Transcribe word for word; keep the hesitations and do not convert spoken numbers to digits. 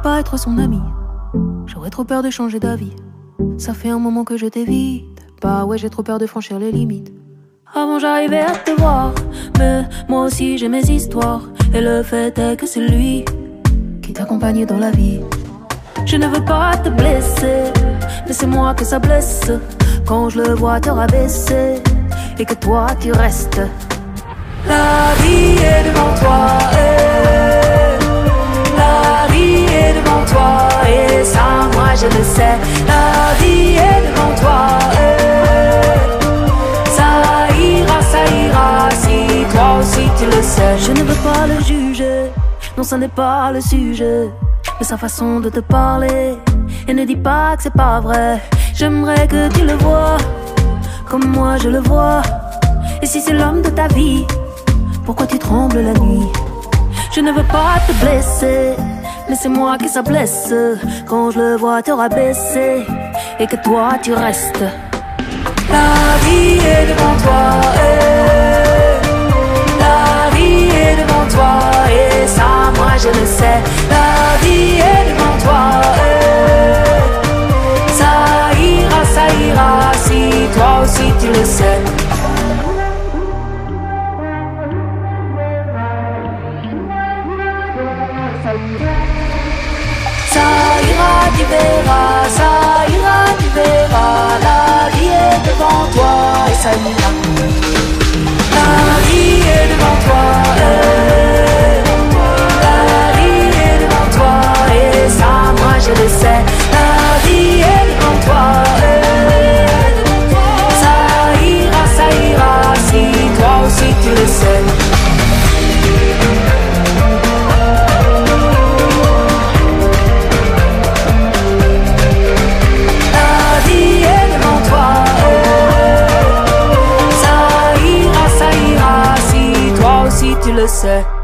pas être son ami. J'aurais trop peur de changer d'avis. Ça fait un moment que je t'évite. Bah ouais, j'ai trop peur de franchir les limites. Avant j'arrivais à te voir, mais moi aussi j'ai mes histoires. Et le fait est que c'est lui qui t'accompagne dans la vie. Je ne veux pas te blesser, mais c'est moi que ça blesse quand je le vois te rabaisser et que toi tu restes. La vie est devant toi, et la vie est devant toi, et ça moi je le sais. La vie est devant toi, et ça ira, ça ira, si toi aussi tu le sais. Je ne veux pas le juger, non ça n'est pas le sujet, mais sa façon de te parler. Et ne dis pas que c'est pas vrai. J'aimerais que tu le vois comme moi je le vois. Et si c'est l'homme de ta vie, pourquoi tu trembles la nuit? Je ne veux pas te blesser, mais c'est moi qui ça blesse quand je le vois te rabaisser et que toi tu restes. La vie est devant toi, et la vie est devant toi, et ça moi je le sais. La vie est devant toi, et ça ira, ça ira, si toi aussi tu le sais. Ça ira, tu verras, ça ira, tu verras. La vie est devant toi et ça ira. La vie est devant toi, et la vie est devant toi, et ça moi je le sais. La vie est devant toi, et ça ira, ça ira, si toi aussi tu le sais. Tu le sais.